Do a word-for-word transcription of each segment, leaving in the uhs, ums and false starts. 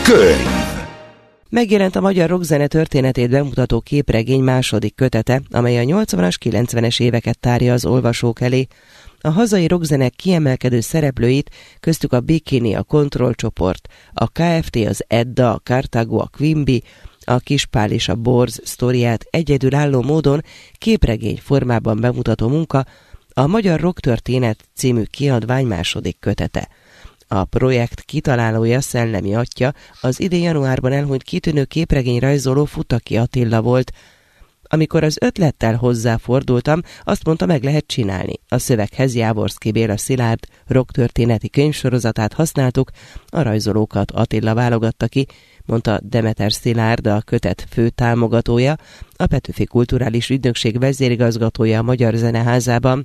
Könyv. Megjelent a magyar rockzene történetét bemutató képregény második kötete, amely a nyolcvanas, kilencvenes éveket tárja az olvasók elé. A hazai rockzene kiemelkedő szereplőit, köztük a Bikini, a Control csoport, a ká ef té, az Edda, a Cartago, a Quimby, a Kispál és a Borz sztoriát egyedülálló módon képregény formában bemutató munka, a Magyar Rocktörténet című kiadvány második kötete. A projekt kitalálója, szellemi atya az idén januárban elhunyt kitűnő képregényrajzoló Futaki Attila volt. Amikor az ötlettel hozzáfordultam, azt mondta, meg lehet csinálni. A szöveghez Jávorszky Béla Szilárd rocktörténeti könyvsorozatát használtuk, a rajzolókat Attila válogatta ki, mondta Demeter Szilárd, a kötet fő támogatója, a Petőfi Kulturális Ügynökség vezérigazgatója a Magyar Zeneházában.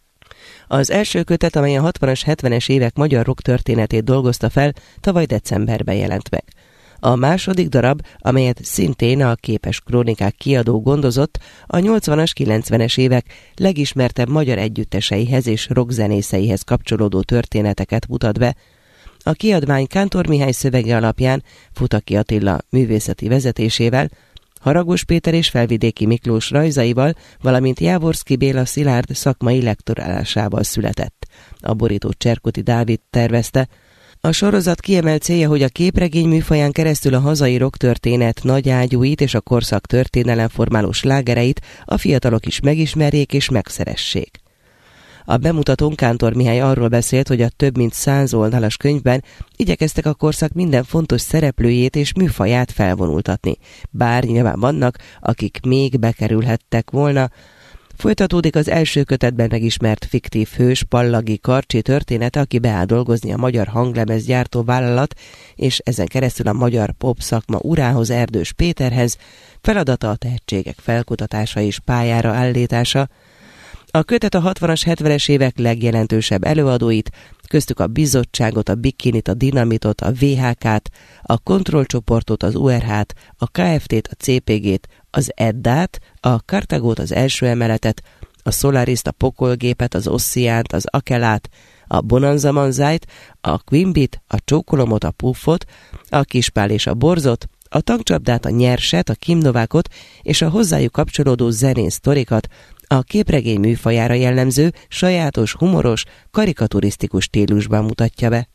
Az első kötet, amely a hatvanas, hetvenes évek magyar rock történetét dolgozta fel, tavaly decemberben jelent meg. A második darab, amelyet szintén a Képes Krónikák kiadó gondozott, a nyolcvanas, kilencvenes évek legismertebb magyar együtteseihez és rockzenészeihez kapcsolódó történeteket mutat be. A kiadvány Kántor Mihály szövege alapján Futaki Attila művészeti vezetésével, Haragos Péter és Felvidéki Miklós rajzaival, valamint Jávorszky Béla Szilárd szakmai lektorálásával született. A borítót Cserkuti Dávid tervezte. A sorozat kiemelt célja, hogy a képregény műfaján keresztül a hazai rocktörténet nagy ágyúit és a korszak történelem formáló slágereit a fiatalok is megismerjék és megszeressék. A bemutatón Kántor Mihály arról beszélt, hogy a több mint száz oldalas könyvben igyekeztek a korszak minden fontos szereplőjét és műfaját felvonultatni. Bár nyilván vannak, akik még bekerülhettek volna. Folytatódik az első kötetben megismert fiktív hős Pallagi Karcsi története, aki beáll dolgozni a magyar hanglemezgyártó vállalat, és ezen keresztül a magyar pop szakma urához, Erdős Péterhez, feladata a tehetségek felkutatása és pályára állítása. A kötet a hatvanas, hetvenes évek legjelentősebb előadóit, köztük a Bizottságot, a Bikinit, a Dinamitot, a vé há ká-t, a Control csoportot, az u er há-t, a ká ef té-t, a cé pé gé-t, az Eddát, a Cartagót, az első emeletet, a Solariszt, a Pokolgépet, az Ossiánt, az Akelát, a Bonanza Manzájt, a Quimbit, a Csókolomot, a Puffot, a Kispál és a Borzot, a Tankcsapdát, a Nyerset, a Kimnovákot és a hozzájuk kapcsolódó zenén sztorikat, a képregény műfajára jellemző, sajátos, humoros, karikaturisztikus stílusban mutatja be.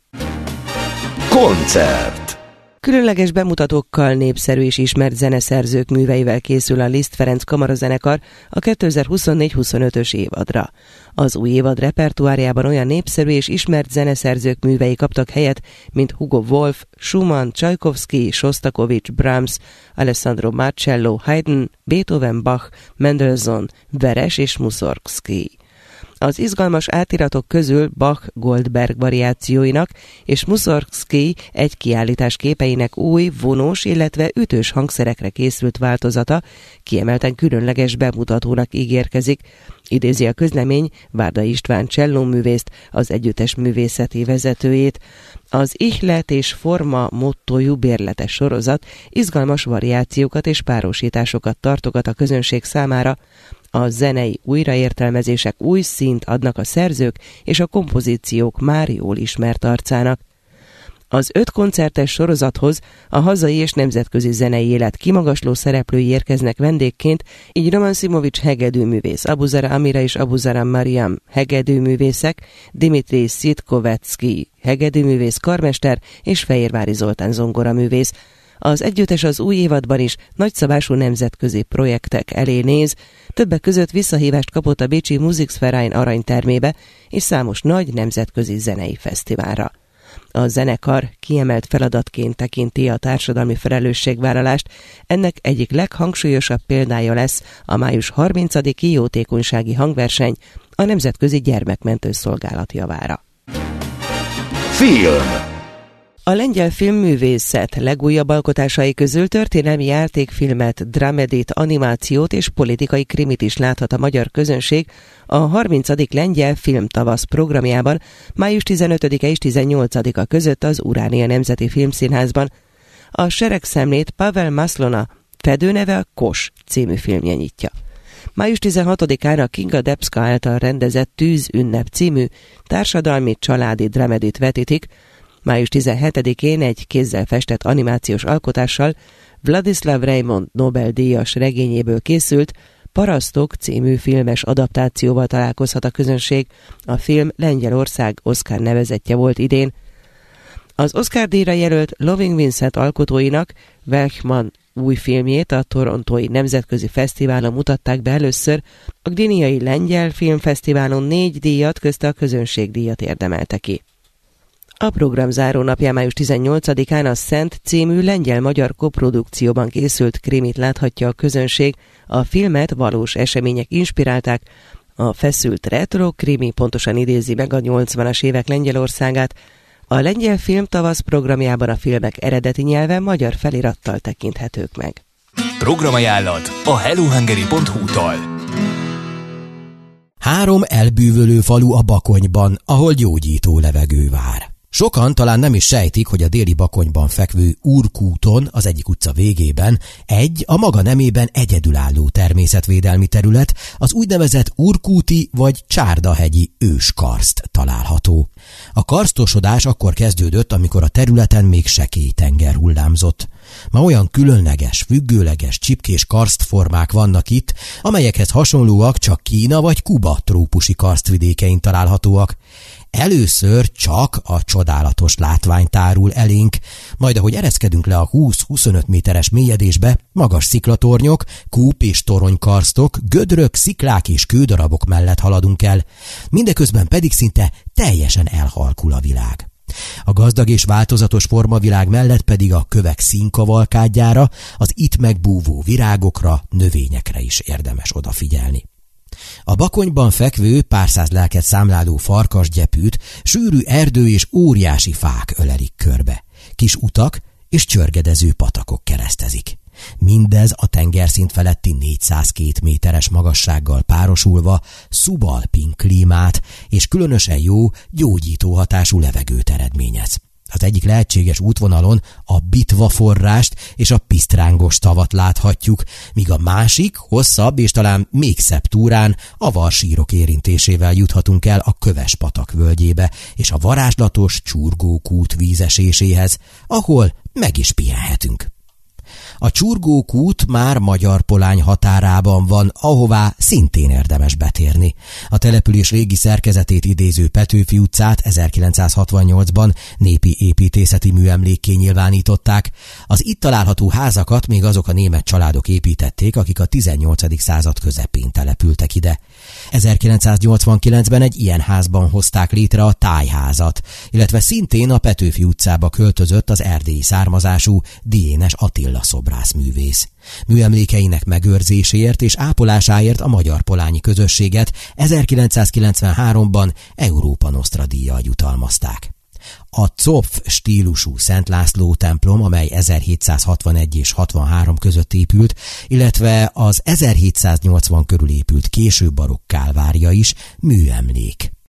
Koncert. Különleges bemutatókkal, népszerű és ismert zeneszerzők műveivel készül a Liszt Ferenc kamarazenekar a kétezer-huszonnégy huszonötös évadra. Az új évad repertoárjában olyan népszerű és ismert zeneszerzők művei kaptak helyet, mint Hugo Wolf, Schumann, Csajkovszky, Sostakovich, Brahms, Alessandro Marcello, Haydn, Beethoven, Bach, Mendelssohn, Veres és Mussorgsky. Az izgalmas átiratok közül Bach Goldberg variációinak és Mussorgsky egy kiállítás képeinek új, vonós, illetve ütős hangszerekre készült változata kiemelten különleges bemutatónak ígérkezik, idézi a közlemény Várda István csellóművészt, az együttes művészeti vezetőjét. Az ihlet és forma mottójú bérletes sorozat izgalmas variációkat és párosításokat tartogat a közönség számára. A zenei újraértelmezések új színt adnak a szerzők és a kompozíciók már jól ismert arcának. Az öt koncertes sorozathoz a hazai és nemzetközi zenei élet kimagasló szereplői érkeznek vendégként, így Roman Simovics hegedűművész, Abuzara Amira és Abuzara Mariam hegedűművészek, Dimitri Szitkovecki hegedűművész karmester és Fehérvári Zoltán zongoraművész. Az együttes az új évadban is nagyszabású nemzetközi projektek elé néz, többek között visszahívást kapott a bécsi Musikverein aranytermébe és számos nagy nemzetközi zenei fesztiválra. A zenekar kiemelt feladatként tekinti a társadalmi felelősségvállalást, ennek egyik leghangsúlyosabb példája lesz a május harmincadiki jótékonysági hangverseny a Nemzetközi Gyermekmentő Szolgálat javára. Film. A lengyel filmművészet legújabb alkotásai közül történelmi játékfilmet, dramedit, animációt és politikai krimit is láthat a magyar közönség a harmincadik lengyel filmtavasz programjában május tizenötödike és tizennyolcadika között az Uránia Nemzeti Filmszínházban. A seregszemlét Pavel Maslona fedőneve a Kos című filmje nyitja. május tizenhatodikán a Kinga Debska által rendezett Tűzünnep című társadalmi családi dramedit vetítik. május tizenhetedikén egy kézzel festett animációs alkotással Vladislav Reimond Nobel-díjas regényéből készült Parasztok című filmes adaptációval találkozhat a közönség. A film Lengyelország Oscar nevezettje volt idén. Az Oscar-díjra jelölt Loving Vincent alkotóinak, Welchman új filmjét a Torontói Nemzetközi Fesztiválon mutatták be először. A Gdyniai Lengyel Filmfesztiválon négy díjat, közte a közönségdíjat érdemelte ki. A program záró napján május tizennyolcadikán a Szent című lengyel-magyar koprodukcióban készült krimit láthatja a közönség. A filmet valós események inspirálták. A feszült retro krimi pontosan idézi meg a nyolcvanas évek Lengyelországát. A lengyel film tavasz programjában a filmek eredeti nyelven magyar felirattal tekinthetők meg. Programajánlat a hellohungary pont hu-tól. Három elbűvölő falu a Bakonyban, ahol gyógyító levegő vár. Sokan talán nem is sejtik, hogy a déli Bakonyban fekvő Urkúton, az egyik utca végében, egy a maga nemében egyedülálló természetvédelmi terület, az úgynevezett Urkúti vagy Csárdahegyi őskarszt található. A karsztosodás akkor kezdődött, amikor a területen még sekély tenger hullámzott. Ma olyan különleges, függőleges, csipkés karsztformák vannak itt, amelyekhez hasonlóak csak Kína vagy Kuba trópusi karsztvidékein találhatóak. Először csak a csodálatos látvány tárul elénk, majd ahogy ereszkedünk le a húsz-huszonöt méteres mélyedésbe, magas sziklatornyok, kúp- és toronykarsztok, gödrök, sziklák és kődarabok mellett haladunk el, mindeközben pedig szinte teljesen elhalkul a világ. A gazdag és változatos formavilág mellett pedig a kövek színkavalkádjára, az itt megbúvó virágokra, növényekre is érdemes odafigyelni. A Bakonyban fekvő, pár száz lelket számláló farkasgyepűt sűrű erdő és óriási fák ölelik körbe. Kis utak és csörgedező patakok keresztezik. Mindez a tengerszint feletti négyszázkettő méteres magassággal párosulva szubalpin klímát és különösen jó, gyógyító hatású levegőt eredményez. Az egyik lehetséges útvonalon a Bitva forrást és a Pisztrángos tavat láthatjuk, míg a másik, hosszabb és talán még szebb túrán a varsírok érintésével juthatunk el a Köves patak völgyébe és a varázslatos Csurgókút vízeséséhez, ahol meg is pihenhetünk. A Csurgókút már Magyar-Polány határában van, ahová szintén érdemes betérni. A település régi szerkezetét idéző Petőfi utcát ezerkilencszázhatvannyolcban népi építészeti műemlékké nyilvánították. Az itt található házakat még azok a német családok építették, akik a tizennyolcadik század közepén települtek ide. ezerkilencszáznyolcvankilencben egy ilyen házban hozták létre a Tájházat, illetve szintén a Petőfi utcába költözött az erdélyi származású Diénes Attila szobrászművész. Műemlékeinek megőrzéséért és ápolásáért a magyar-polányi közösséget ezerkilencszázkilencvenháromban Európa Nostra díjjal jutalmazták. A Zopf stílusú Szent László templom, amely ezerhétszázhatvanegy és hatvanhárom között épült, illetve az ezerhétszáznyolcvan körül épült késő barokk kálvárja is műemlék.